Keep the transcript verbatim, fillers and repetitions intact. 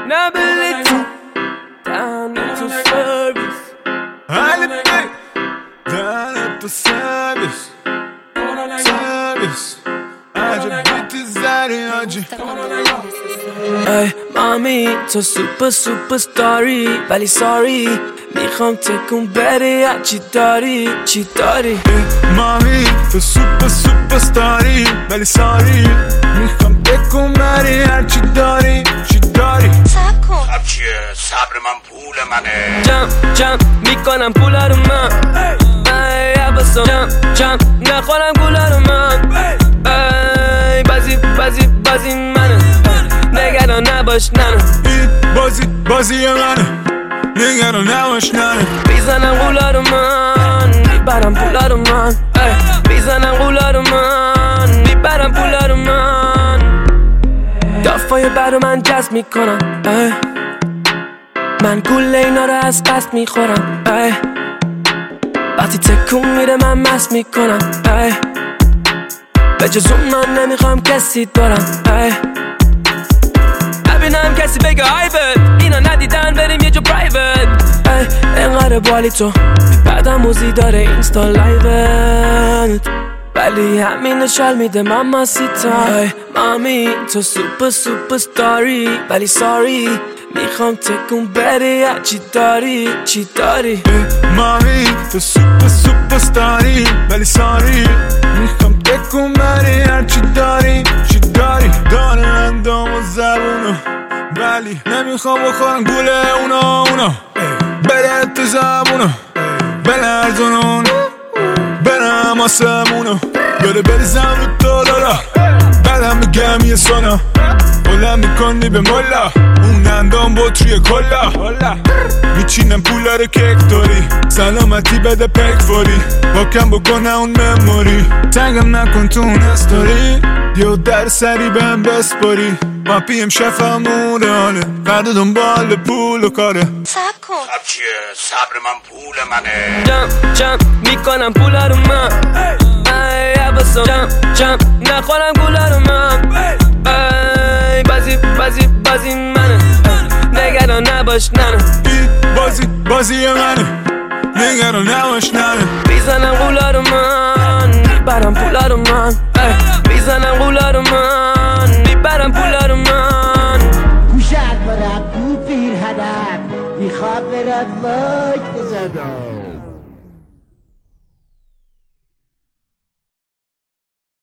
نه بلی تو دهنه تو سرویس حالی بی دهنه تو سرویس سرویس عجب بیتی زری آجی ای مامی تو سوپر سوپر ستاری ولی ساری میخوام تکون بری چی داری چی داری مامی تو سوپر سوپر ستاری ولی ساری میخوام تکون بری هرچی داری چی داری صبر کن صبر چیه؟ صبر من پول منه جم جم میکنم پولا رو من ای عباسم جم جم نخورم گولا رو من ای بازی بازی بازی منه نگران نباش ننه این بازی بازی منه نگران نباش ننه میزنم غولا رو من میبرم پولا رو من میزنم غولا رو من میبرم پولا رو من دافای برو من جذب میکنم ای. من گول اینا رو از قصد میخورم ای. وقتی تکون میره من مست میکنم ای. به جز اون من نمیخوام کسی دارم ای. نبینم کسی بگه آیبت اینا ندیدن بریم یه جو پرایوت انقدر بالی تو بعدم موزی داره اینستا لایوت ولی همین نشال میده ماما سیتا ای مامی تو سوپر سوپر ستاری ولی ساری میخوام تکون بری چی داری چی داری مامی تو سوپر سوپر ستاری ولی ساری میخوام تکون بری هرچی داری چی داری داره اندام و زبونو ولی نمیخوام بخورم گوله اونا اونا بره تو زبونو بلرزونون برم آسمونو بره بریزم رو تو دارا بعدم میگم یه سونا بلند میکنی به ملا اون اندام بطری کلا میچینم پولا رو کیک داری سلامتی بده پک فوری باکم بکنه اون مموری تنگم نکن تو اون استوری یه در سری بهم بسپاری ما پیم شفمون حاله فرد دنبال پول و کاره صبر کن صبر چیه؟ صبر من پول منه جم جم میکنم پولا رو من ای عباسم جم جم نخورم گولا رو من ای بازی بازی بازی منه نگران نباش ننه این بازی بازی منه نگران نباش ننه میزنم غولا رو من میبرم پولا رو من